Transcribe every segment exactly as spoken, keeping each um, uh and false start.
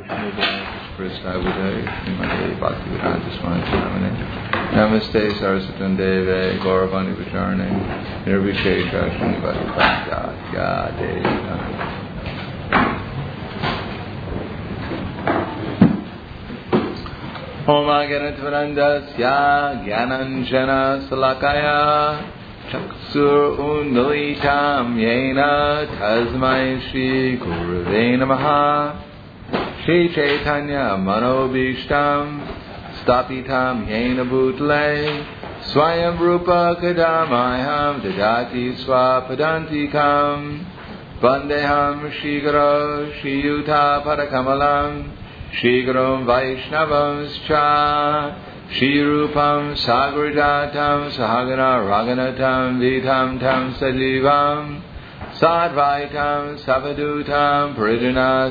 Pristhabuddhaya Srimate Bhaktivedanta Swami Namane Namaste Saraswati Deve Gauravani Vicharane Nirvishesha Srimati Bhakti Devi Om Aganatvarandasya Gyananjana Salakaya Chaksur Unmilitam Yena Tasmai Shri Gurave Namaha Shri Chaitanya Manobishtam Stapitam Yena Bhutle Swayam Rupa Kadamayam Dadati Swapadantikam Vandeham Shri Guru Shri Yuta Padakamalam Shri Guru Vaishnavamscha Shri Rupam Sagridatam Sahagana Raganatam Vitam Tam Sajivam Sadvaitam Savadutam Parijana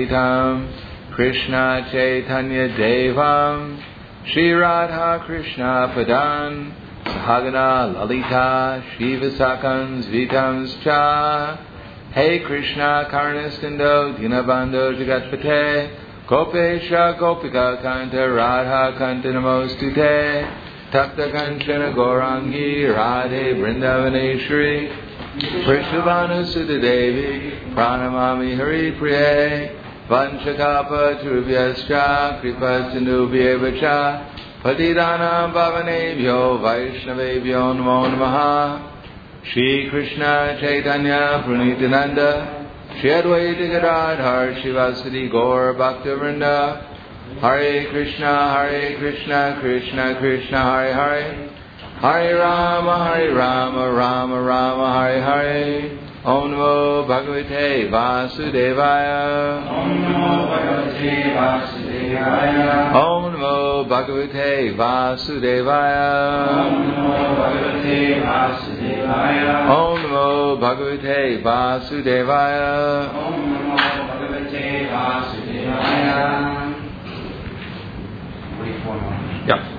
Saitam Krishna Chaitanya Devam Shri Radha Krishna Padan Sahagana Lalita Shiva Sakams Vitams Cha Hey Krishna Karnaskando Dinabando Jagatpate Gopesha Gopika Kanta Radha Kanta Namostute Tapta Kanchana Gaurangi Radhe Vrindavaneshri Prishavana Sudha Devi Pranamami Hari Priye Vanchakapa Turubhyascha Kripa Sindubhyevacha Patidanam Bhavanebhyo Vaishnavebhyo Namo Namaha Shri Krishna Chaitanya Pranitananda Shri Advaita Gadadhar Shivasati Gaur Bhaktivinoda Hare Krishna Hare Krishna Krishna Krishna Hare Hare Hare Rama Hare Rama Rama Rama Hare Hare Om Namo Bhagavate Vasudevaya Om Namo Bhagavate Vasudevaya Om Namo Bhagavate Vasudevaya Om Namo Bhagavate Vasudevaya Om Namo Bhagavate Vasudevaya Om Namo Bhagavate Vasudevaya. Yeah.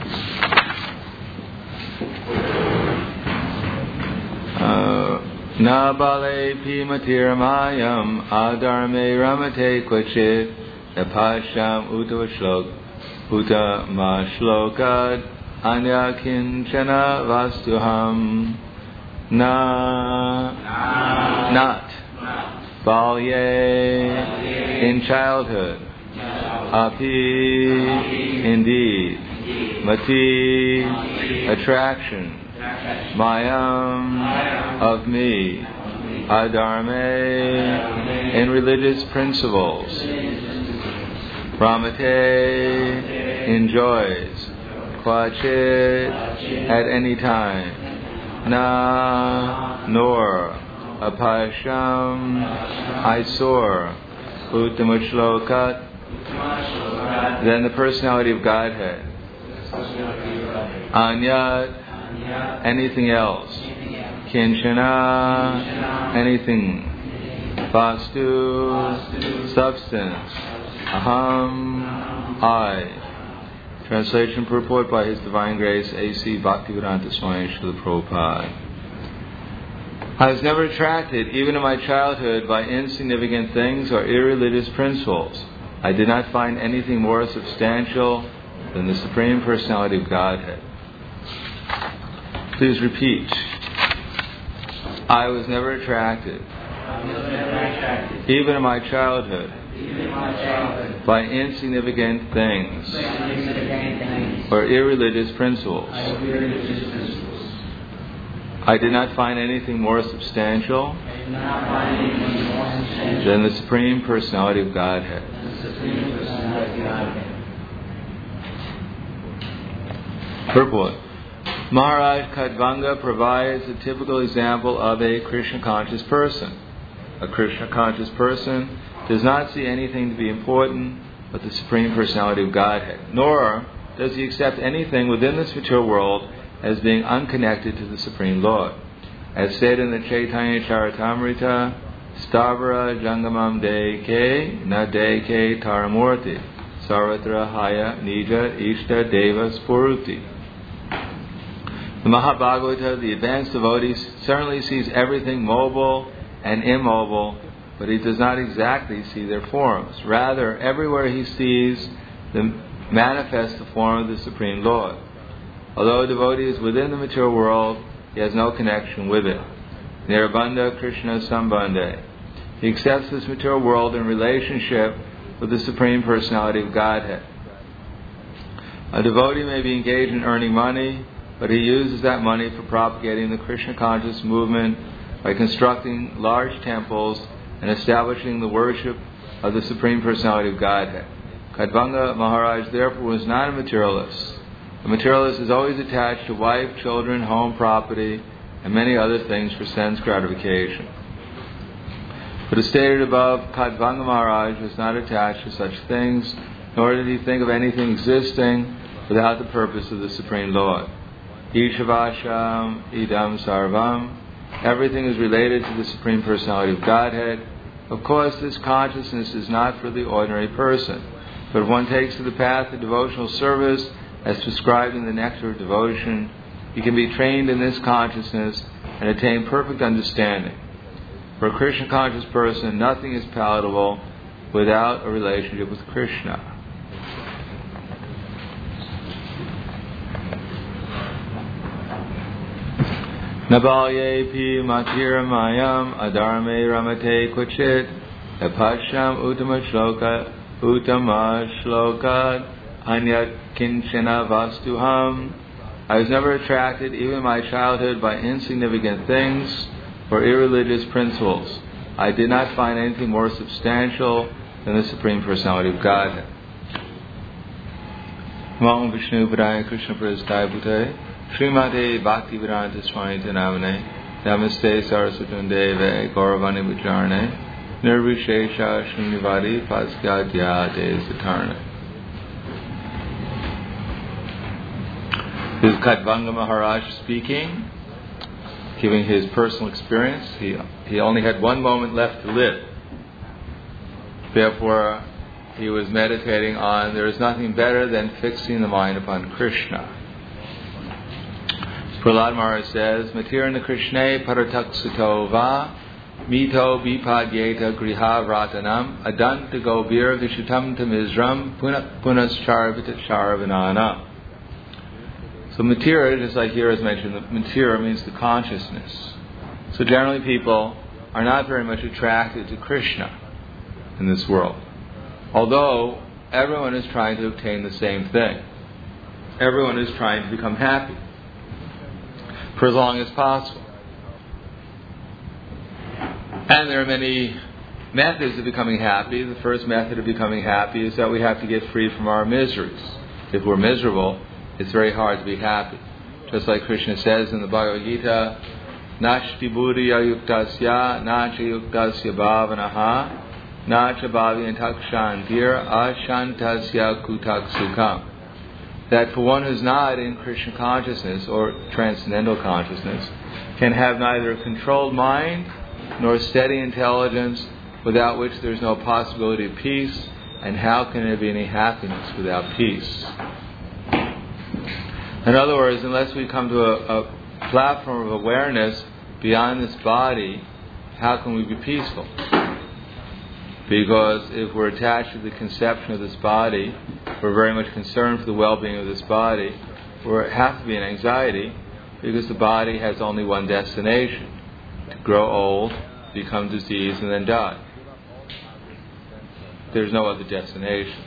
Na bale pimatiram adarme ramate kvachit napasham utavashlok utama shlokad anya kinchana vastuham na not balye in childhood api indeed mati attraction Mayam of me, Adharme in religious principles, Ramate enjoys, Kvachit at any time, Na nor, Apasham I soar, Uttamushlokat then the personality of Godhead, Anyat anything else, Kinchana, anything, Vastu, substance, Aham, I. Translation purport by His Divine Grace A C Bhaktivedanta Swami Srila Prabhupada. I was never attracted, even in my childhood, by insignificant things or irreligious principles. I did not find anything more substantial than the Supreme Personality of Godhead. Please repeat. I was never attracted, even in my childhood, by insignificant things or irreligious principles. I did not find anything more substantial than the Supreme Personality of Godhead. Purport. Maharaj Khatvanga provides a typical example of a Krishna-conscious person. A Krishna-conscious person does not see anything to be important but the Supreme Personality of Godhead, nor does he accept anything within this material world as being unconnected to the Supreme Lord. As said in the Chaitanya Charitamrita, Stavara Jangamam Deke Na Deke Taramurti Sarvatra Haya Nija Ishta Deva Spuruti. The Mahabhagavata, the advanced devotee, certainly sees everything mobile and immobile but he does not exactly see their forms. Rather, everywhere he sees the manifest the form of the Supreme Lord. Although a devotee is within the material world, he has no connection with it. Nirbandha Krishna Sambandhe. He accepts this material world in relationship with the Supreme Personality of Godhead. A devotee may be engaged in earning money, but he uses that money for propagating the Krishna conscious movement by constructing large temples and establishing the worship of the Supreme Personality of Godhead. Kadvanga Maharaj therefore was not a materialist. A materialist is always attached to wife, children, home, property, and many other things for sense gratification. But as stated above, Kadvanga Maharaj was not attached to such things, nor did he think of anything existing without the purpose of the Supreme Lord. Ishavasham idam sarvam. Everything is related to the Supreme Personality of Godhead. Of course, this consciousness is not for the ordinary person, but if one takes to the path of devotional service as prescribed in the Nectar of Devotion, he can be trained in this consciousness and attain perfect understanding. For a Krishna conscious person, nothing is palatable without a relationship with Krishna. Nabalye matira mayam adarme ramate kvachit epasham uttama shloka uttama shlokad anyat kinchana vastuham. I was never attracted, even in my childhood, by insignificant things or irreligious principles. I did not find anything more substantial than the Supreme Personality of Godhead. Namo Vishnu Padaya Krishna Prasthaya Bhutaya Srimate Bhaktivedanta Swami Namane Namaste Saraswati Deve Gauravani Vacharane Nirvishesha Srinivadi Paskadya De Satarna. This is Kadvanga Maharaj speaking, giving his personal experience. He, he only had one moment left to live. Therefore, he was meditating on there is nothing better than fixing the mind upon Krishna. Prahlad Maharaj says, Matirana Krishna Parataksuto Va Mito Bipadyeta Griha Vratanam Adanta Gobir Vishutam Tamizram Punascharvita Charvanana. So matira, just like here is mentioned, matira means the consciousness. So generally people are not very much attracted to Krishna in this world. Although everyone is trying to obtain the same thing. Everyone is trying to become happy for as long as possible. And there are many methods of becoming happy. The first method of becoming happy is that we have to get free from our miseries. If we're miserable, it's very hard to be happy. Just like Krishna says in the Bhagavad Gita, Nashti buddhiya yuktasya, nacha yuktasya bhavanaha, nacha bhavyantakshantir, ashantasya kutak sukham. That for one who's not in Krishna consciousness or transcendental consciousness can have neither a controlled mind nor steady intelligence, without which there's no possibility of peace, and how can there be any happiness without peace? In other words, unless we come to a, a platform of awareness beyond this body, how can we be peaceful? Because if we're attached to the conception of this body, we're very much concerned for the well-being of this body, we have to be in anxiety, because the body has only one destination: to grow old, become diseased, and then die. There's no other destination.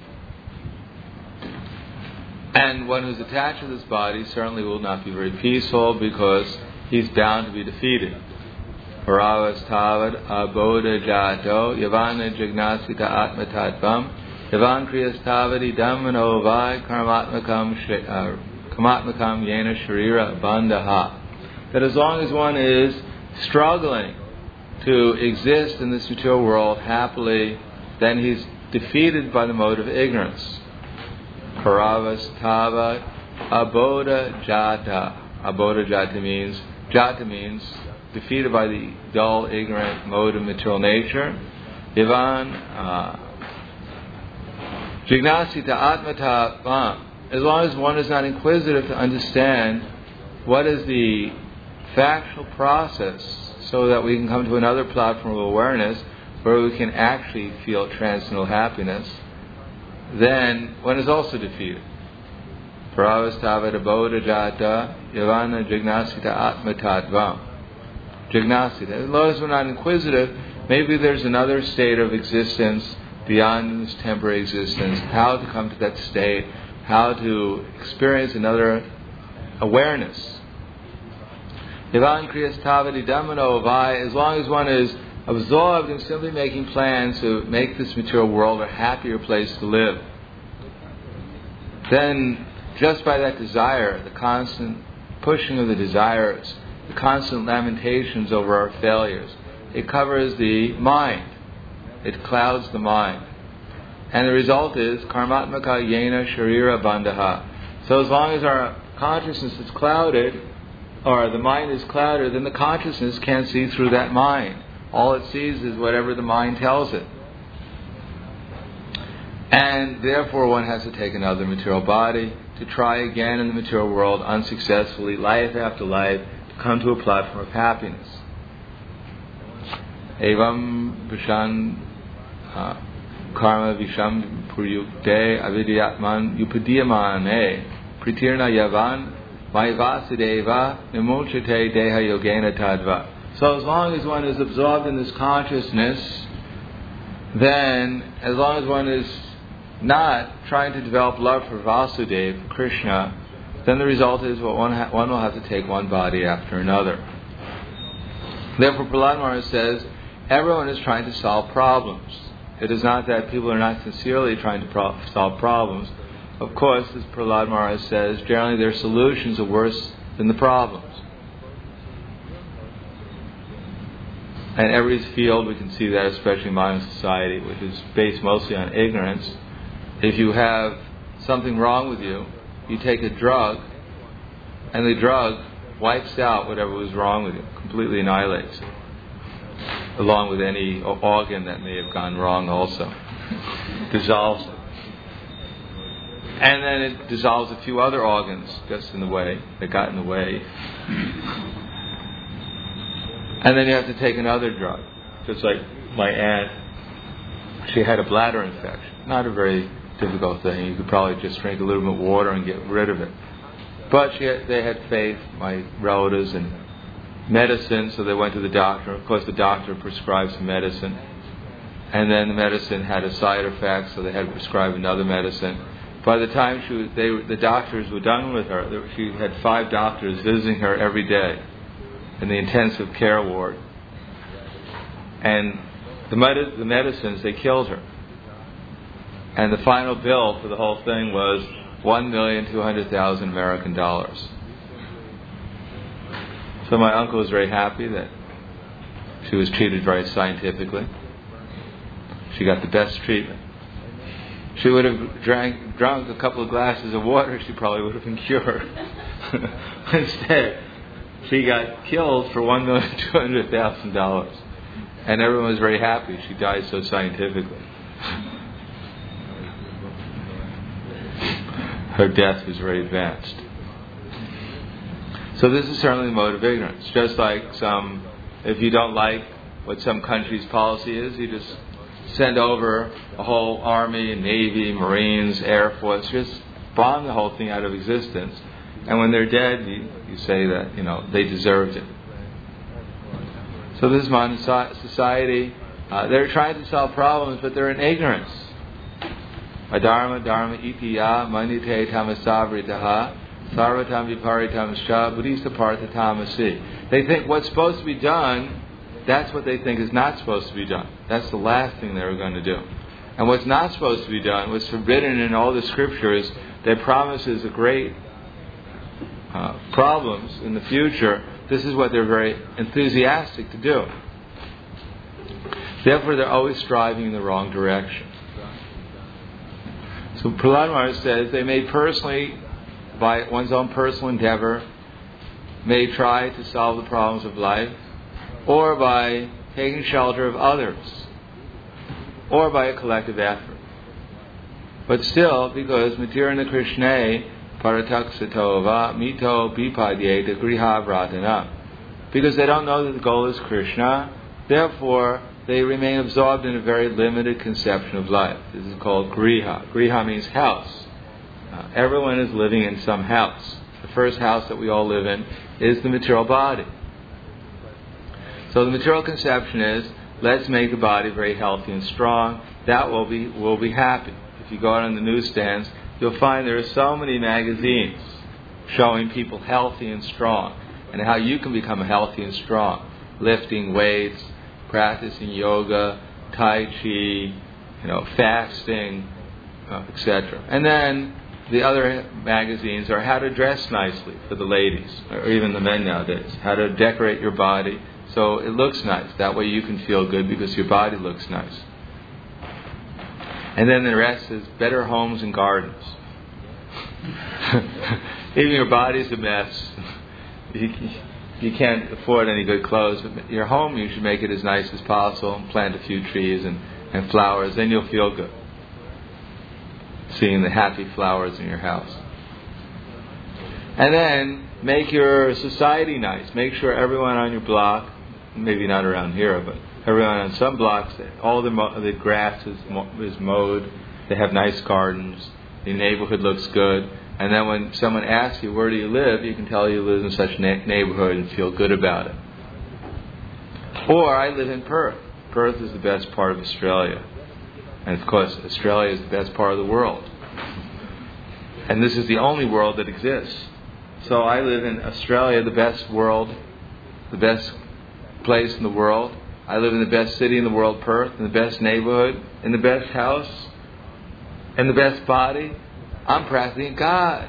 And one who's attached to this body certainly will not be very peaceful, because he's bound to be defeated. Paravas tavad aboda jato yavana jignasita atmatatvam yavan kriyas tavadi dhammano vai karmatmakam karmatmakam yena sharira bandha. That as long as one is struggling to exist in this material world happily, then he's defeated by the mode of ignorance. Paravas tava aboda jata. Aboda jata means jata means defeated by the dull, ignorant mode of material nature. Ivan jignasita atmata. As long as one is not inquisitive to understand what is the factual process, so that we can come to another platform of awareness, where we can actually feel transcendental happiness, then one is also defeated. Pravastava bodha jata yavana jignasita atma tattvam. Jignasita. As long as we're not inquisitive, maybe there's another state of existence beyond this temporary existence, how to come to that state, how to experience another awareness. Yavan kriyasthavati dhammano vai, as long as one is absorbed in simply making plans to make this material world a happier place to live, then just by that desire, the constant pushing of the desires, the constant lamentations over our failures, it covers the mind. It clouds the mind. And the result is karmatmaka yena sharira bandhaha. So as long as our consciousness is clouded, or the mind is clouded, then the consciousness can't see through that mind. All it sees is whatever the mind tells it. And therefore one has to take another material body to try again in the material world unsuccessfully, life after life, to come to a platform of happiness. Evam vishan karma visham puryukte avidyatman upadiyamane pritirna yavan vaivasudeva nimulchate deha yogena tadva. So as long as one is absorbed in this consciousness, then as long as one is not trying to develop love for Vasudeva, Krishna, then the result is what one, ha- one will have to take one body after another. Therefore, Prahlad Maharaj says, everyone is trying to solve problems. It is not that people are not sincerely trying to pro- solve problems. Of course, as Prahlad Maharaj says, generally their solutions are worse than the problems. And every field we can see that, especially in modern society, which is based mostly on ignorance. If you have something wrong with you, you take a drug, and the drug wipes out whatever was wrong with you, completely annihilates it, along with any organ that may have gone wrong also. Dissolves it. And then it dissolves a few other organs just in the way, that got in the way. And then you have to take another drug. Just like my aunt, she had a bladder infection. Not a very difficult thing. You could probably just drink a little bit of water and get rid of it. But she had, they had faith, my relatives, in medicine, so they went to the doctor. Of course, the doctor prescribed some medicine. And then the medicine had a side effect, so they had to prescribe another medicine. By the time she was, they, the doctors were done with her, there, she had five doctors visiting her every day in the intensive care ward. And the, med- the medicines, they killed her. And the final bill for the whole thing was one million two hundred thousand American dollars. So my uncle was very happy that she was treated very scientifically. She got the best treatment. She would have drank, drunk a couple of glasses of water, she probably would have been cured. Instead, she got killed for one million two hundred thousand dollars. And everyone was very happy. She died so scientifically. Her death was very advanced. So this is certainly the mode of ignorance. Just like some, if you don't like what some country's policy is, you just send over a whole army, navy, marines, air force, just bomb the whole thing out of existence. And when they're dead, you, you say that, you know, they deserved it. So this is modern society. Uh, they're trying to solve problems, but they're in ignorance. Adharma dharma itiya manite tamasavridaha sarvatam viparitamscha buddhista partha tamasi. They think what's supposed to be done, that's what they think is not supposed to be done. That's the last thing they were going to do. And what's not supposed to be done, what's forbidden in all the scriptures, that promises a great uh, problems in the future, this is what they're very enthusiastic to do. Therefore, they're always striving in the wrong direction. So Prahlad Maharaj says they may personally, by one's own personal endeavor, may try to solve the problems of life, or by taking shelter of others, or by a collective effort. But still, because Matirana Krishna Parataksatova Mito Bipadyeta Griha Vratana, because they don't know that the goal is Krishna, therefore they remain absorbed in a very limited conception of life. This is called griha. Griha means house. Uh, everyone is living in some house. The first house that we all live in is the material body. So the material conception is, let's make the body very healthy and strong. That will be will be happy. If you go out on the newsstands, you'll find there are so many magazines showing people healthy and strong, and how you can become healthy and strong. Lifting weights, practicing yoga, tai chi, you know, fasting, uh, et cetera. And then the other magazines are how to dress nicely for the ladies, or even the men nowadays. How to decorate your body so it looks nice. That way you can feel good because your body looks nice. And then the rest is better homes and gardens. Even your body's a mess. You, you can't afford any good clothes, but your home, you should make it as nice as possible and plant a few trees and, and flowers. Then you'll feel good, seeing the happy flowers in your house. And then make your society nice. Make sure everyone on your block, maybe not around here, but everyone on some blocks, all the, mo- the grass is, mo- is mowed. They have nice gardens. The neighborhood looks good. And then when someone asks you, where do you live? You can tell you live in such a na- neighborhood and feel good about it. Or, I live in Perth. Perth is the best part of Australia. And of course, Australia is the best part of the world. And this is the only world that exists. So I live in Australia, the best world, the best place in the world. I live in the best city in the world, Perth, in the best neighborhood, in the best house, in the best body. I'm practicing God.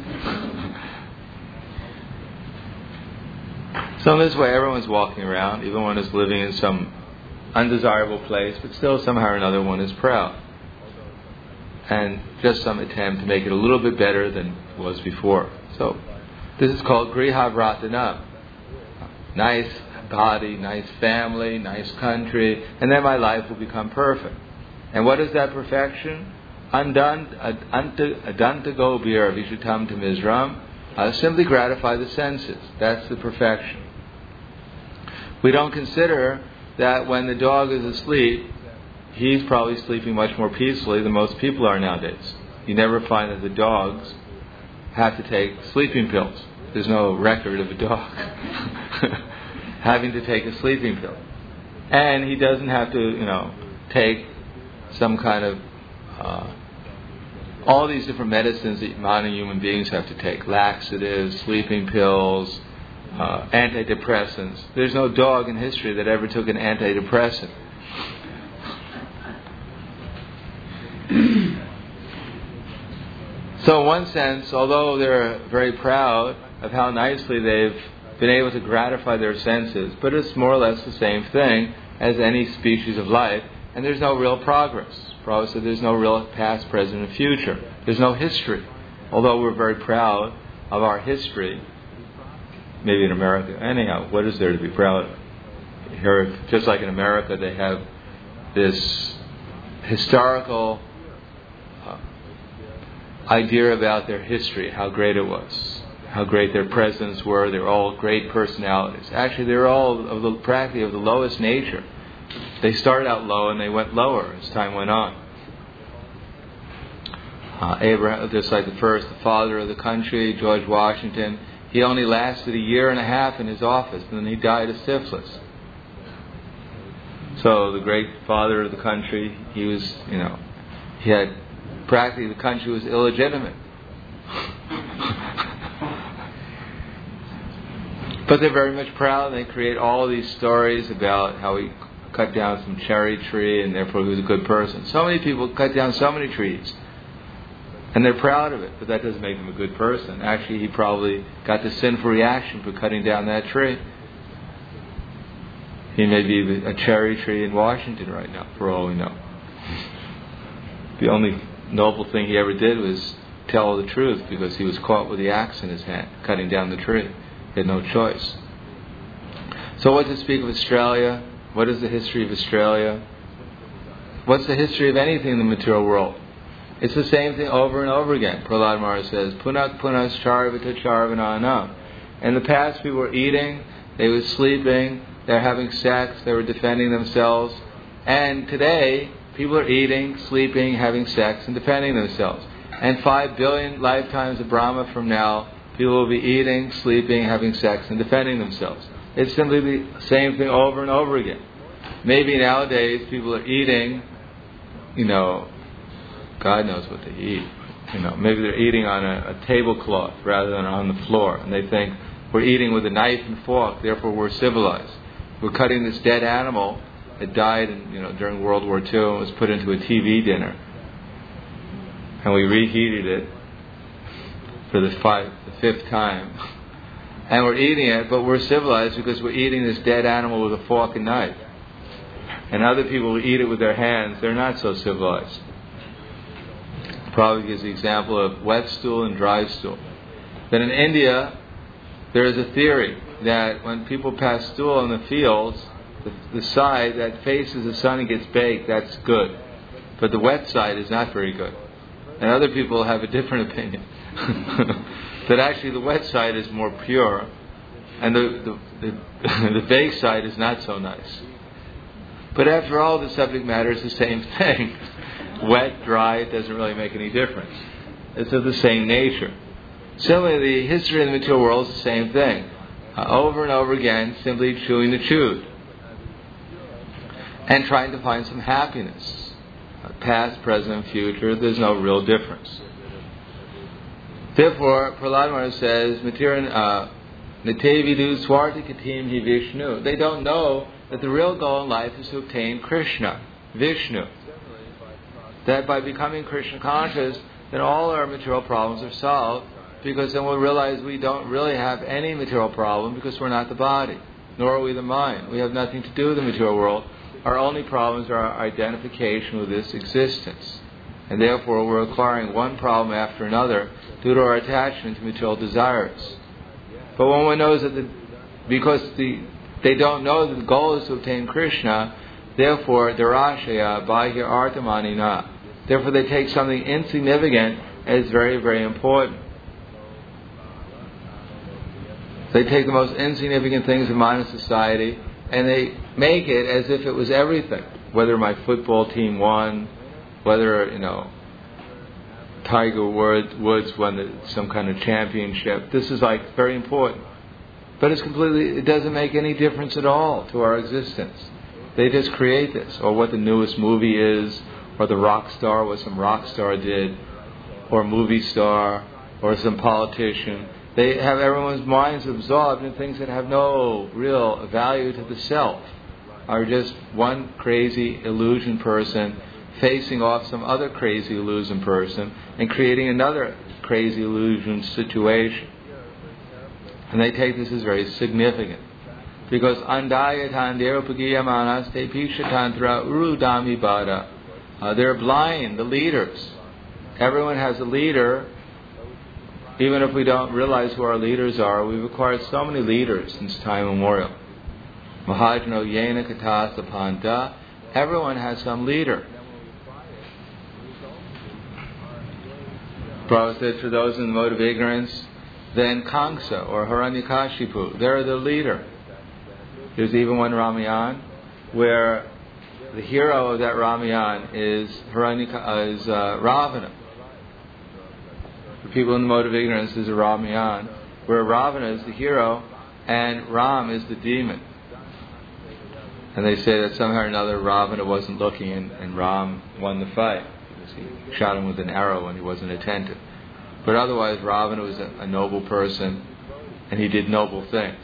So in this way, everyone's walking around, even one is living in some undesirable place, but still somehow or another one is proud. And just some attempt to make it a little bit better than it was before. So this is called Griha Vratana. Nice body, nice family, nice country, and then my life will become perfect. And what is that perfection? Adanta gobir vishutam to Mizram. Uh, simply gratify the senses. That's the perfection. We don't consider that when the dog is asleep, he's probably sleeping much more peacefully than most people are nowadays. You never find that the dogs have to take sleeping pills. There's no record of a dog having to take a sleeping pill. And he doesn't have to, you know, take some kind of uh, all these different medicines that modern human beings have to take. Laxatives, sleeping pills, uh, antidepressants. There's no dog in history that ever took an antidepressant. So in one sense, although they're very proud of how nicely they've been able to gratify their senses, but it's more or less the same thing as any species of life, and there's no real progress. Prabhupada said there's no real past, present, and future. There's no history. Although we're very proud of our history, maybe in America. Anyhow, what is there to be proud of? Here, just like in America, they have this historical uh, idea about their history, how great it was, how great their presidents were. They're all great personalities. Actually, they're all of the, practically of the lowest nature. They started out low and they went lower as time went on. Uh, Abraham, just like the first, the father of the country, George Washington, he only lasted a year and a half in his office, and then he died of syphilis. So the great father of the country, he was, you know, he had practically the country was illegitimate. But they're very much proud, and they create all of these stories about how he cut down some cherry tree and therefore he was a good person. So many people cut down so many trees and they're proud of it, but that doesn't make them a good person. Actually, he probably got the sinful reaction for cutting down that tree. He may be a cherry tree in Washington right now, for all we know. The only noble thing he ever did was tell the truth, because he was caught with the axe in his hand, cutting down the tree. He had no choice. So what to speak of Australia? What is the history of Australia? What's the history of anything in the material world? It's the same thing over and over again. Prahlad Maharaj says, Punak punas charvita charvananam. In the past, people were eating, they were sleeping, they were having sex, they were defending themselves. And today, people are eating, sleeping, having sex, and defending themselves. And five billion lifetimes of Brahma from now, people will be eating, sleeping, having sex, and defending themselves. It's simply the same thing over and over again. Maybe nowadays people are eating, you know, God knows what they eat. You know, maybe they're eating on a, a tablecloth rather than on the floor, and they think we're eating with a knife and fork, therefore we're civilized. We're cutting this dead animal that died, in, you know, during World War Two and was put into a T V dinner, and we reheated it for the five, the fifth time, and we're eating it, but we're civilized because we're eating this dead animal with a fork and knife. And other people who eat it with their hands, they're not so civilized. Probably gives the example of wet stool and dry stool. Then in India, there is a theory that when people pass stool in the fields, the, the side that faces the sun and gets baked, that's good. But the wet side is not very good. And other people have a different opinion. That actually the wet side is more pure, and the, the, the, the baked side is not so nice. But after all, the subject matter is the same thing. Wet, dry, it doesn't really make any difference. It's of the same nature. Similarly, the history of the material world is the same thing. Uh, over and over again, simply chewing the chewed. And trying to find some happiness. Uh, past, present, future, there's no real difference. Therefore, Prahlad Maharaj says, Nate vidu swarti katim hi Vishnu. They don't know that the real goal in life is to obtain Krishna, Vishnu. That by becoming Krishna conscious, then all our material problems are solved, because then we'll realize we don't really have any material problem because we're not the body, nor are we the mind. We have nothing to do with the material world. Our only problems are our identification with this existence. And therefore we're acquiring one problem after another due to our attachment to material desires. But when one knows that the, because the, they don't know that the goal is to obtain Krishna, therefore Darashaya Bahya Artamanina. Therefore they take something insignificant as very, very important. They take the most insignificant things in modern society and they make it as if it was everything. Whether my football team won, whether, you know, Tiger Woods won the, some kind of championship. This is like very important. But it's completely, it doesn't make any difference at all to our existence. They just create this, or what the newest movie is, or the rock star, what some rock star did, or movie star, or some politician. They have everyone's minds absorbed in things that have no real value to the self, are just one crazy illusion person facing off some other crazy illusion person and creating another crazy illusion situation. And they take this as very significant. Because andayatan derupagiyamanas te pishatantra urudami bada. Uh, they're blind, the leaders. Everyone has a leader. Even if we don't realize who our leaders are, we've acquired so many leaders since time immemorial. Mahajano yena katasa panta. Everyone has some leader. Prabhupada said, for those in the mode of ignorance, then Kamsa or Hiranyakashipu, they're the leader. There's even one Ramayan where the hero of that Ramayan is, Hiranyaka, is uh, Ravana. For people in the mode of ignorance, there's a Ramayan where Ravana is the hero and Ram is the demon. And they say that somehow or another Ravana wasn't looking and, and Ram won the fight. He shot him with an arrow when he wasn't attentive. But otherwise, Ravana was a, a noble person, and he did noble things.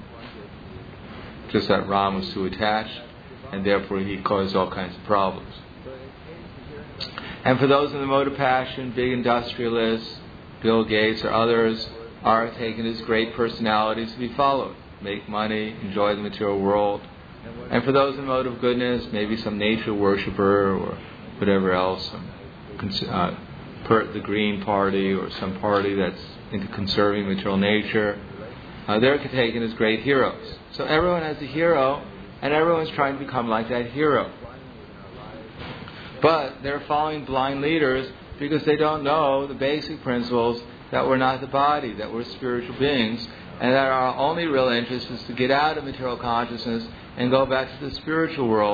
Just that Ram was too attached, and therefore he caused all kinds of problems. And for those in the mode of passion, big industrialists, Bill Gates or others, are taken as great personalities to be followed. Make money, enjoy the material world. And for those in the mode of goodness, maybe some nature worshipper or whatever else, uh, per, the Green Party or some party that's into conserving material nature, uh, they're taken as great heroes. So everyone has a hero, and everyone's trying to become like that hero. But they're following blind leaders because they don't know the basic principles that we're not the body, that we're spiritual beings, and that our only real interest is to get out of material consciousness and go back to the spiritual world,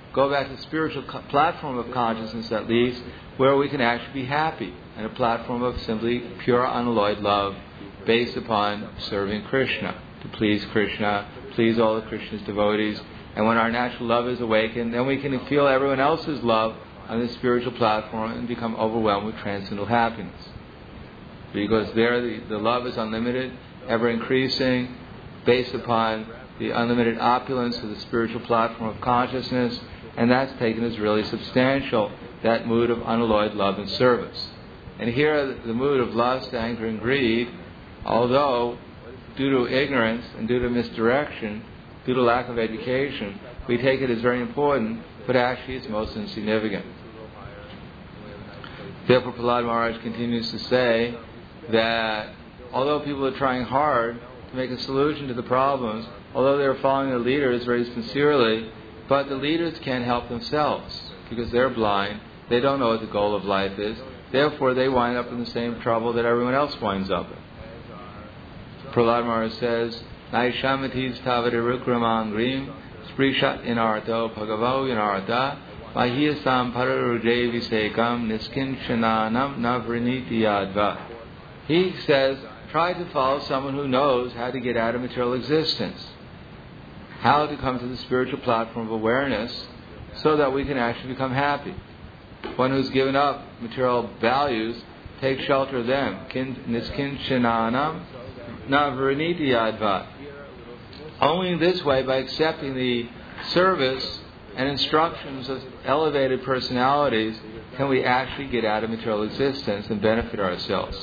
go back to the spiritual co- platform of consciousness at least, where we can actually be happy, and a platform of simply pure unalloyed love based upon serving Krishna, to please Krishna, please all of Krishna's devotees. And when our natural love is awakened, then we can feel everyone else's love on this spiritual platform and become overwhelmed with transcendental happiness. Because there the, the love is unlimited, ever increasing, based upon the unlimited opulence of the spiritual platform of consciousness, and that's taken as really substantial, that mood of unalloyed love and service. And here the mood of lust, anger, and greed, although due to ignorance and due to misdirection, due to lack of education, we take it as very important, but actually it's most insignificant. Therefore, Prahlad Maharaj continues to say that although people are trying hard to make a solution to the problems, although they're following the leaders very sincerely, but the leaders can't help themselves because they're blind, they don't know what the goal of life is, therefore they wind up in the same trouble that everyone else winds up in. Prahlad Maharaj says, Naishamatis tavadirukraman sprishat inarto bhagavo inarta mahiyasam pararuje visekam niskinchananam navriniti yadva. He says, try to follow someone who knows how to get out of material existence, how to come to the spiritual platform of awareness so that we can actually become happy. One who's given up material values, take shelter of them. Niskinchananam navriniti yadva. Only in this way, by accepting the service and instructions of elevated personalities, can we actually get out of material existence and benefit ourselves.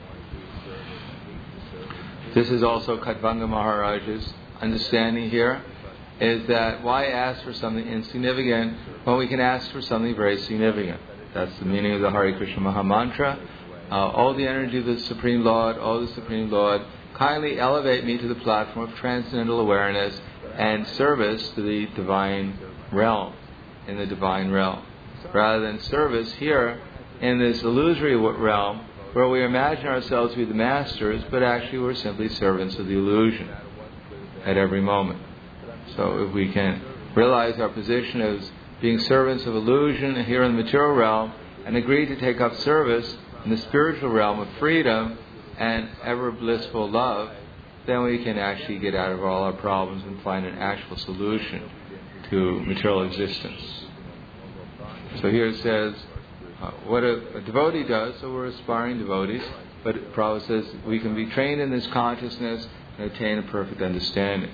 This is also Khatvanga Maharaj's understanding here, is that why ask for something insignificant when we can ask for something very significant. That's the meaning of the Hare Krishna Maha Mantra. Uh, all the energy of the Supreme Lord, all the Supreme Lord, kindly elevate me to the platform of transcendental awareness and service to the divine realm, in the divine realm. Rather than service here in this illusory realm where we imagine ourselves to be the masters, but actually we're simply servants of the illusion at every moment. So if we can realize our position as being servants of illusion here in the material realm and agree to take up service in the spiritual realm of freedom and ever blissful love, then we can actually get out of all our problems and find an actual solution to material existence. So here it says, uh, what a, a devotee does, so we're aspiring devotees, but Prabhupada says we can be trained in this consciousness and attain a perfect understanding.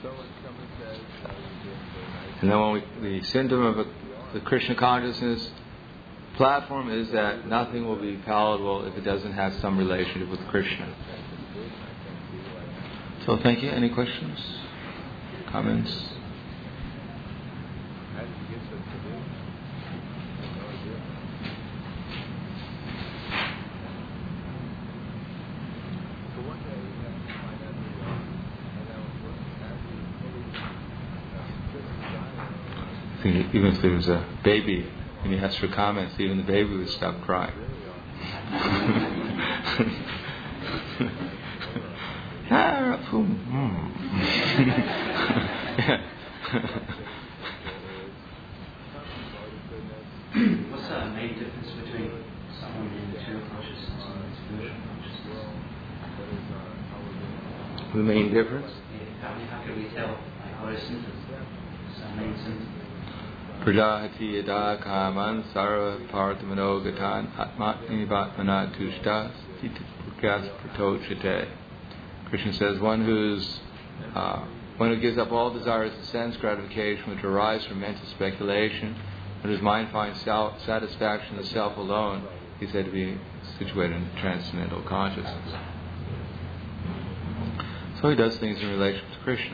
And then when we, the symptom of a, the Krishna consciousness platform is that nothing will be palatable if it doesn't have some relationship with Krishna. So thank you. Any questions? Comments? I think even if there was a baby and you asked for comments, even the baby would stop crying. What's the main difference between someone in material consciousness and spiritual consciousness? The main difference? Yeah, how, how can we tell? Like, what are symptoms? What's the main symptom? Prajahati yada kaman sarva parthamano gatan atmatni bhatmana tushtas titpukyas pratochate. Krishna says, one who's uh, one who gives up all desires of sense gratification which arise from mental speculation, when his mind finds self satisfaction in the self alone, he's said to be situated in transcendental consciousness. So he does things in relation to Krishna.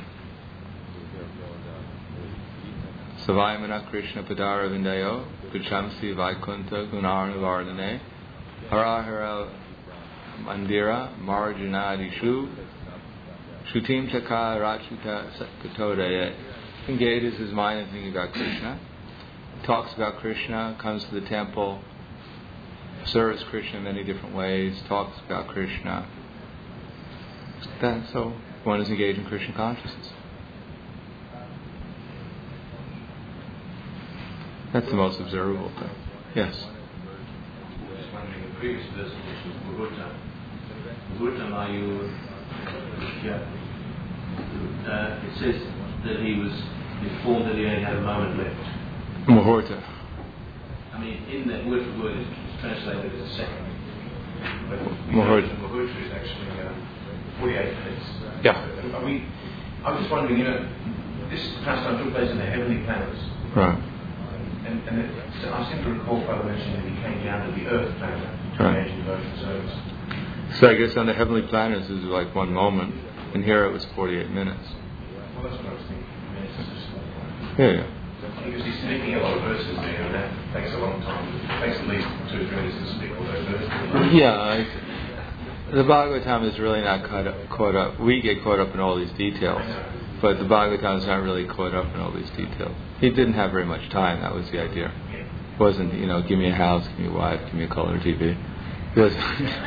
Savayamana Krishna Padara Vindayo Guchamsi Vaikunta Gunarnavardane Harahara Mandira Marjanadishu Shutim Chaka Rachita Katodaya. Engages his mind in thinking about Krishna, talks about Krishna, comes to the temple, serves Krishna in many different ways, talks about Krishna. That, so one is engaged in Krishna consciousness. That's the most observable thing. Yes. I was wondering, the previous verse, which was Murutta. Murutta Mayu, yeah. Uh, it says that he was informed that he only had a moment left. Muhurta. I mean, in that word for word, it's translated as a second. But Muhurta. Muhurta is actually uh, forty-eight minutes. Yeah. I mean, I was just wondering, you know, this pastime took place in the heavenly planets. Right. And, and it, so I seem to recall Father mentioning that he came down to the earth planet to Right. engage in devotion service. So I guess on the heavenly planets is like one moment, and here it was forty-eight minutes. Well, that's what I was thinking. I mean, it's just Yeah, yeah. because he's speaking a lot of verses there, and that takes a long time. It takes at least two or three minutes to speak all those verses. Yeah, I, the Bhagavatam is really not caught up, caught up. We get caught up in all these details, but the Bhagavatam is not really caught up in all these details. He didn't have very much time. That was the idea. It wasn't, you know, give me a house, give me a wife, give me a color T V. He wasn't.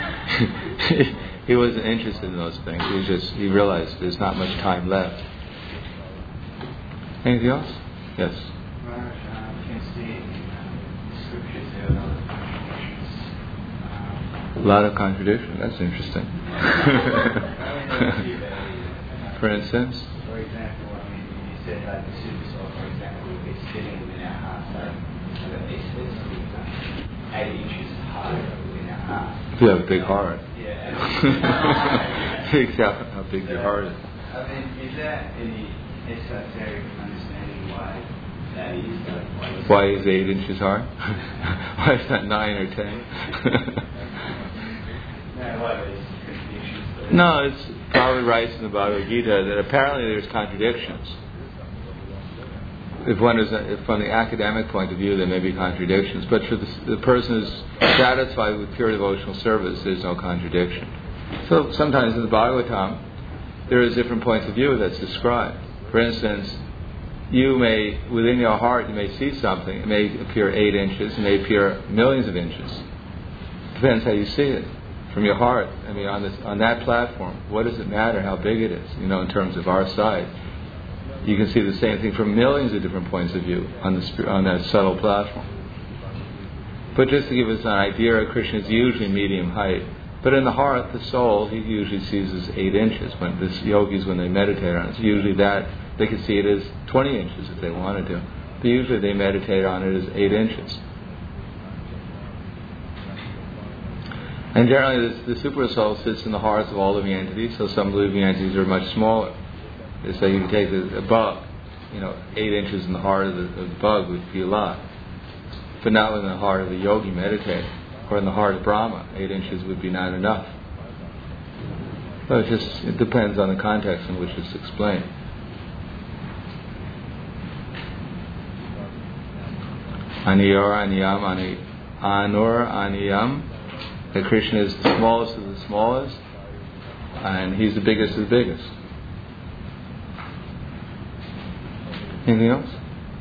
he wasn't interested in those things. He was just he realized there's not much time left. Anything else? Yes. A lot of contradiction. That's interesting. For instance? For example, I mean, you said like the super soul, for example, is sitting within our heart, so that this is eight inches high within our heart. You have a big heart. Yeah. Exactly how big so, your heart is. I mean, is there any esoteric understanding why that is? Like, why, is Why is eight inches high? Why is that nine or ten? no, why there's contradictions? No, it's probably writes in the Bhagavad Gita that apparently there's contradictions. If one is, if from the academic point of view, there may be contradictions, but for the, the person who's satisfied with pure devotional service, there's no contradiction. So sometimes in the Bhagavatam, there is different points of view that's described. For instance, you may, within your heart, you may see something. It may appear eight inches, it may appear millions of inches. Depends how you see it. From your heart, I mean, on this, on that platform, what does it matter how big it is? You know, in terms of our side, you can see the same thing from millions of different points of view on the on that subtle platform. But just to give us an idea, Krishna is usually medium height. But in the heart, the soul, he usually sees as eight inches. When this yogis, when they meditate on it, it's usually that they can see it as twenty inches if they wanted to. But usually they meditate on it as eight inches. And generally, this, the super soul sits in the hearts of all living entities. So some living entities are much smaller. So you can take a, a bug, you know, eight inches in the heart of the, of the bug would be a lot. But not in the heart of the yogi meditating, or in the heart of Brahma, eight inches would be not enough. So it just it depends on the context in which it's explained. Aniyar Aniyam Ani Anur Aniyam. That Krishna is the smallest of the smallest, and he's the biggest of the biggest. Anything else?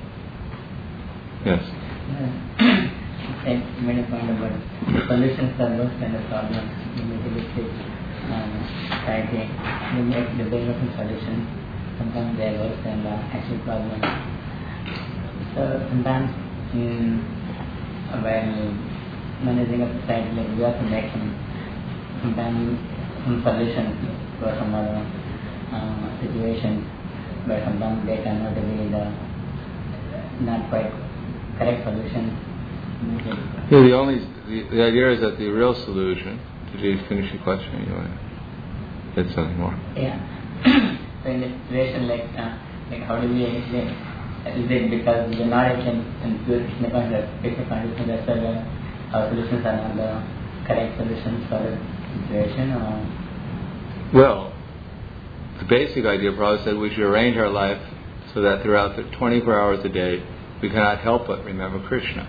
Yes. I made a point about solutions for those kind of problems. You materialistic um, society, you make the development solutions. Sometimes they are worse than the actual problem. So sometimes in when managing a society, like we have to make some sometimes some solutions for some other uh, situations, but sometimes they turn out to be the not quite correct solution. Yeah, the only the, the idea is that the real solution. Did you finish your question? You want to say something more? Yeah. So in the situation like uh, like how do we explain? Is it because the knowledge and, and pure Krishna consciousness, Krishna consciousness, that's why the, our solutions are not the correct solutions for the situation? Or? Well, the basic idea probably said we should arrange our life so that throughout the twenty-four hours a day we cannot help but remember Krishna.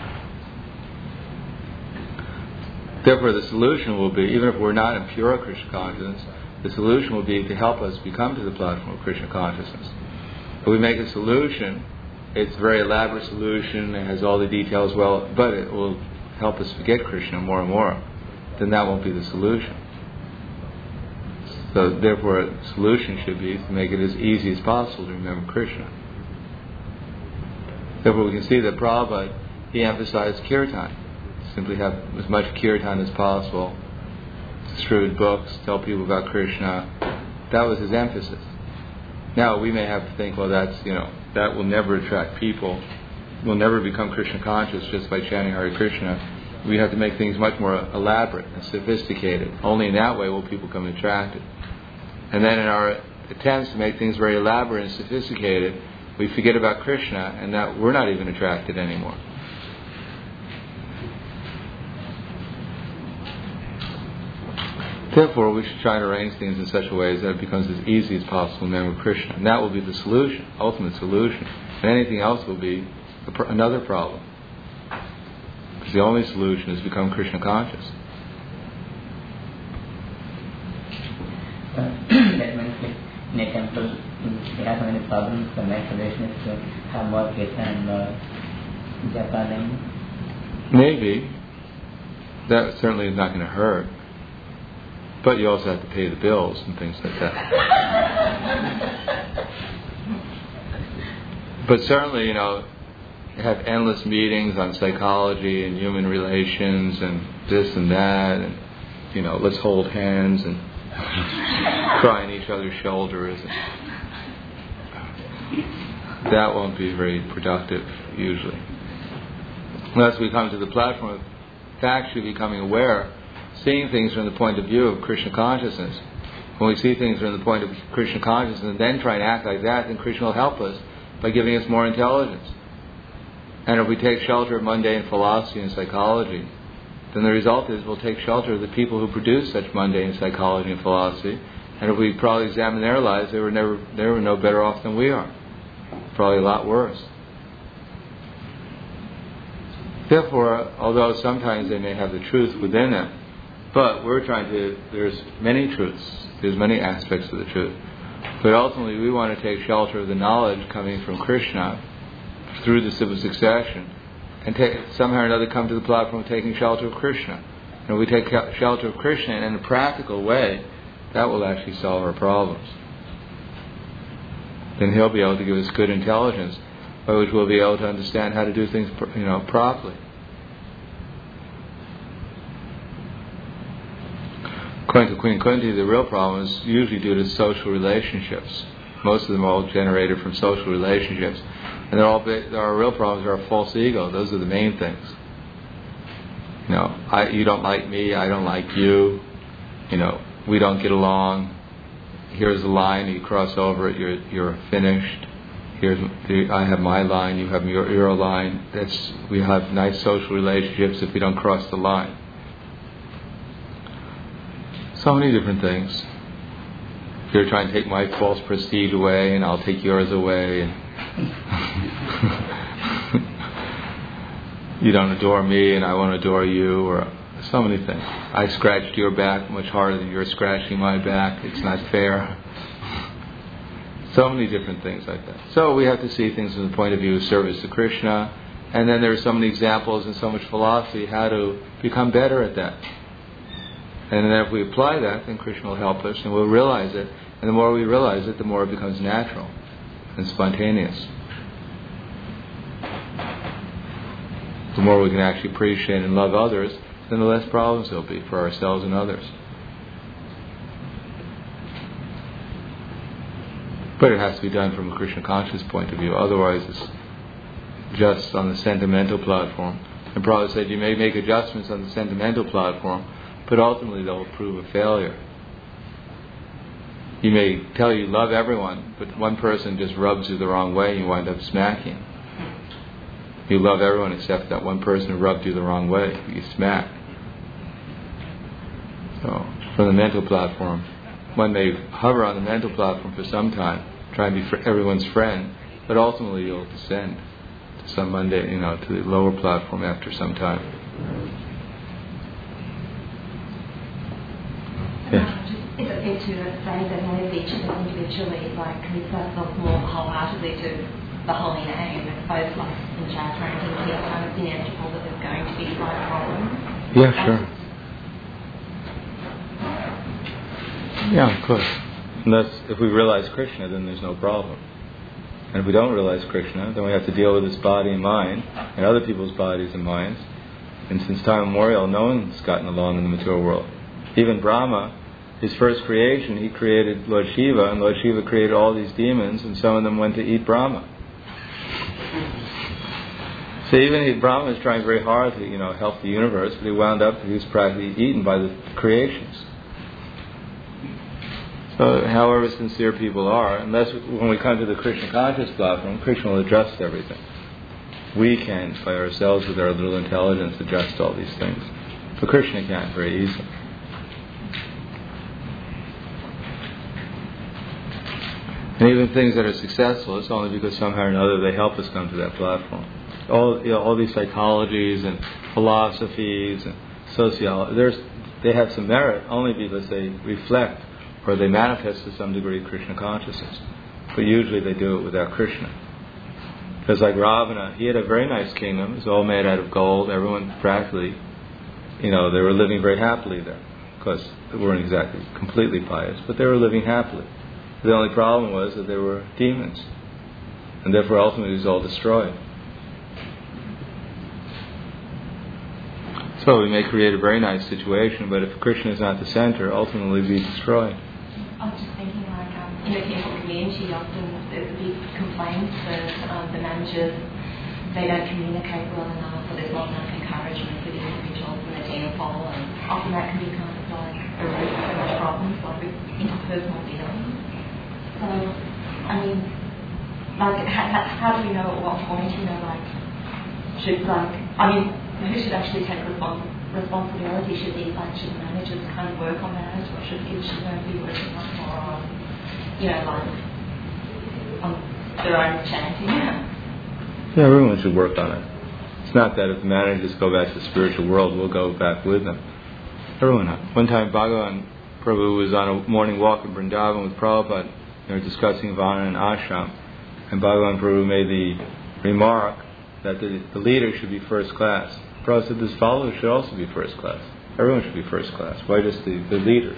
Therefore, the solution will be, even if we're not in pure Krishna consciousness, the solution will be to help us become to the platform of Krishna consciousness. If we make a solution, it's a very elaborate solution, it has all the details well, but it will help us forget Krishna more and more. Then that won't be the solution. So therefore, the solution should be to make it as easy as possible to remember Krishna. Therefore, we can see that Prabhupada, he emphasized kirtan. Simply have as much kirtan as possible, distribute books, tell people about Krishna. That was his emphasis. Now, we may have to think, well, that's, you know, that will never attract people. We'll never become Krishna conscious just by chanting Hare Krishna. We have to make things much more elaborate and sophisticated. Only in that way will people become attracted. And then in our attempts to make things very elaborate and sophisticated, we forget about Krishna, and that we're not even attracted anymore. Therefore, we should try to arrange things in such a way that it becomes as easy as possible to remember Krishna. And that will be the solution, ultimate solution. And anything else will be a pr- another problem. Because the only solution is to become Krishna conscious. Uh, that means like in a temple, they have many problems. The main solution is to have more kirtan and more japa then. Maybe. That certainly is not going to hurt. But you also have to pay the bills and things like that. But certainly, you know, you have endless meetings on psychology and human relations and this and that, and, you know, let's hold hands and cry on each other's shoulders. And that won't be very productive, usually. Unless we come to the platform of actually becoming aware, seeing things from the point of view of Krishna consciousness. When we see things from the point of Krishna consciousness and then try and act like that, then Krishna will help us by giving us more intelligence. And if we take shelter of mundane philosophy and psychology, then the result is we'll take shelter of the people who produce such mundane psychology and philosophy. And if we probably examine their lives, they were never they were no better off than we are. Probably a lot worse. Therefore, although sometimes they may have the truth within them, but we're trying to, there's many truths, there's many aspects of the truth. But ultimately we want to take shelter of the knowledge coming from Krishna through the civil succession, and take, somehow or another come to the platform of taking shelter of Krishna. And if we take shelter of Krishna in a practical way, that will actually solve our problems. Then he'll be able to give us good intelligence, by which we'll be able to understand how to do things, you know, properly. According to Queen Kunti, the real problem is usually due to social relationships. Most of them are all generated from social relationships. And they're all big, our real problems are our false ego. Those are the main things. You know, I, you don't like me, I don't like you. You know, we don't get along. Here's a line, you cross over it, you're you're finished. Here's I have my line, you have your your line. That's we have nice social relationships if we don't cross the line. So many different things. You're trying to take my false prestige away, and I'll take yours away. And you don't adore me, and I won't adore you, or so many things. I scratched your back much harder than you're scratching my back. It's not fair. So many different things like that. So we have to see things from the point of view of service to Krishna, and then there are so many examples and so much philosophy how to become better at that. And then if we apply that, then Krishna will help us, and we'll realize it. And the more we realize it, the more it becomes natural and spontaneous. The more we can actually appreciate and love others, then the less problems there'll be for ourselves and others. But it has to be done from a Krishna conscious point of view. Otherwise, it's just on the sentimental platform. And Prabhupada said you may make adjustments on the sentimental platform, but ultimately they'll prove a failure. You may tell you love everyone, but one person just rubs you the wrong way and you wind up smacking. You love everyone except that one person who rubbed you the wrong way, you smack. So, from the mental platform, one may hover on the mental platform for some time, try and be fr- everyone's friend, but ultimately you'll descend to some mundane, you know, to the lower platform after some time. Yeah. Is it fair to say that whenever each of us individually like commits ourselves more wholeheartedly to the holy name, I suppose like in Japa and India, kind of inevitable that there's going to be like problems? Yeah, sure. Yeah, of course. Unless if we realize Krishna, then there's no problem. And if we don't realize Krishna, then we have to deal with this body and mind, and other people's bodies and minds. And since time immemorial, no one's gotten along in the material world. Even Brahma, his first creation, he created Lord Shiva, and Lord Shiva created all these demons, and some of them went to eat Brahma. So even if Brahma is trying very hard to, you know, help the universe, but he wound up, he was practically eaten by the creations. So however sincere people are, unless when we come to the Krishna conscious platform, Krishna will adjust everything. We can, by ourselves with our little intelligence, adjust all these things. But Krishna can't very easily. And even things that are successful, it's only because somehow or another they help us come to that platform. All, you know, all these psychologies and philosophies and sociology, there's, they have some merit only because they reflect or they manifest to some degree Krishna consciousness. But usually they do it without Krishna. Because like Ravana, he had a very nice kingdom. It was all made out of gold. Everyone practically, you know, they were living very happily there. Because they weren't exactly completely pious, but they were living happily. The only problem was that they were demons. And therefore ultimately it was all destroyed. So we may create a very nice situation, but if Krishna is not the center, ultimately we be destroyed. I was just thinking, like, um, in the temple community, often there's a big complaint that um, the managers, they don't communicate well enough, or there's not enough encouragement for the individuals in the temple, and often that can be kind of like a root of so much problems, like with interpersonal dealings. So, I mean, like, how, how do we know at what point, you know, like, should, like, I mean, who should actually take respons- responsibility? Should these like should managers kind of work on that, or should people should be working much more on, you know, like on their own chanting? Yeah, everyone should work on it. It's not that if the managers go back to the spiritual world, we'll go back with them. Everyone. One time, Bhagavan Prabhu was on a morning walk in Vrindavan with Prabhupada. They were discussing Vana and Ashram, and Bhagavan Prabhu made the remark that the, the leader should be first class. Prabhupada said his followers should also be first class. Everyone should be first class. Why just the, the leaders?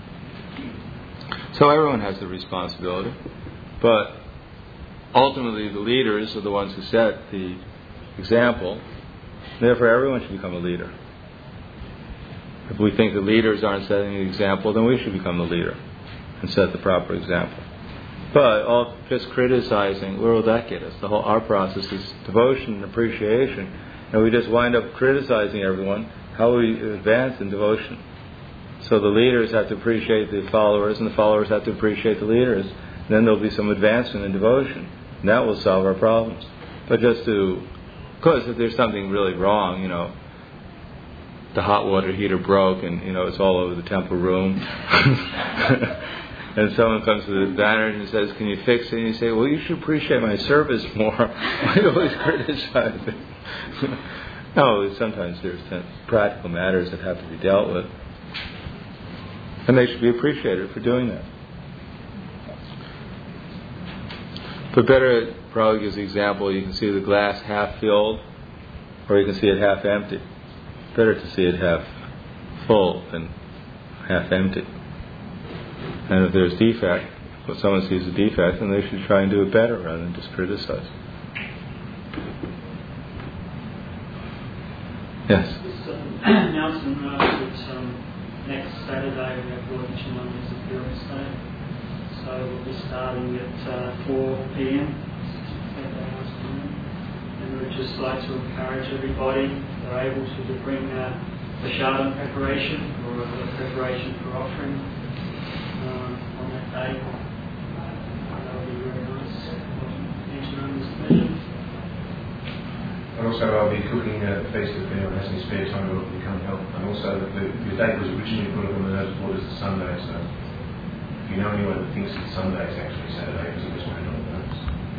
So everyone has the responsibility. But ultimately the leaders are the ones who set the example. Therefore everyone should become a leader. If we think the leaders aren't setting the example, then we should become the leader and set the proper example. But all just criticizing, where will that get us? The whole our process is devotion and appreciation, and we just wind up criticizing everyone. How will we advance in devotion? So the leaders have to appreciate the followers, and the followers have to appreciate the leaders. And then there'll be some advancement in devotion, and that will solve our problems. But just to, because if there's something really wrong, you know, the hot water heater broke, and you know it's all over the temple room. And someone comes to the manager and says, "Can you fix it?" And you say, "Well, you should appreciate my service more. Why do you always criticize it?" No, sometimes there's practical matters that have to be dealt with. And they should be appreciated for doing that. But better, probably gives the example, you can see the glass half filled, or you can see it half empty. Better to see it half full than half empty. And if there's defect, if someone sees a defect, then they should try and do it better rather than just criticize. Yes? This um, announcement writes that um, next Saturday we have Lord Nityananda's Appearance Day. So we'll be starting at uh, four p.m. Saturday afternoon. And we'd just like to encourage everybody if they're able to, to bring uh, prashadam preparation or a preparation for offering uh, on that day. Uh, that would be very nice. Nityananda's pleasure. And also I'll be cooking at the feast if anyone has any spare time to come help. And also the, the date was originally put on the notice board as a Sunday, so if you know anyone that thinks it's Sunday, it's actually Saturday because it was made on the notice.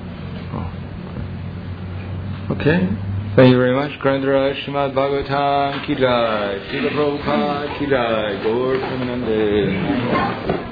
Oh. Okay. Thank you very much. Grandra Srimad Bhagavatam Ki Jai. Srila Prabhupada Ki Jai. Gaur Premanande.